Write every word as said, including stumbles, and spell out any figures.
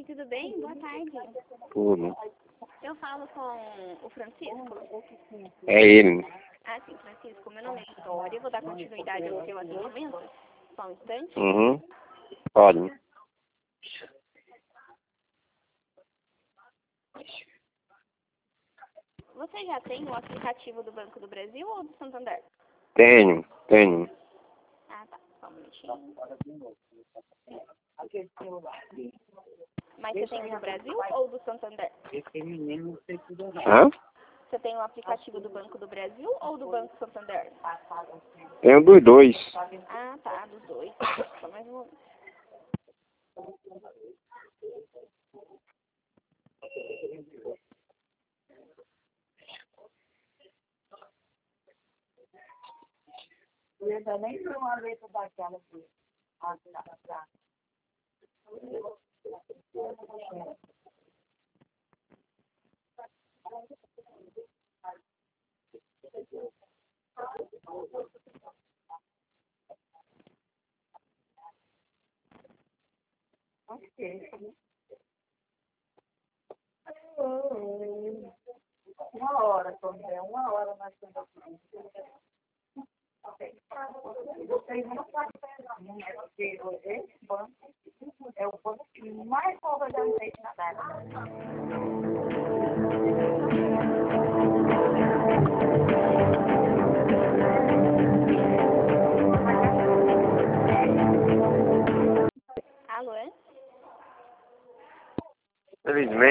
tudo bem? Boa tarde. Tudo. Eu falo com o Francisco. É ele. Ah, sim, Francisco. Meu nome é Vitória. Eu vou dar continuidade ao seu atendimento. Só um instante. Uhum. Pode. Você já tem o aplicativo do Banco do Brasil ou do Santander? Tenho, tenho. Ah, tá. Só um minutinho. Mas você tem o do Brasil ou do Santander? Hã? Você tem o aplicativo do Banco do Brasil ou do Banco Santander? Tenho dos dois. Ah, tá. Dos dois. Só mais um momento. Eu ainda nem vi uma letra daquela aqui. Ah, tá, tá. Ok. Uma hora, Tomé. Uma hora nós estamos aqui. Vocês não sabem pegar, né? Porque esse banco é o banco que mais cobra da gente na terra. Alô, é? Felizmente.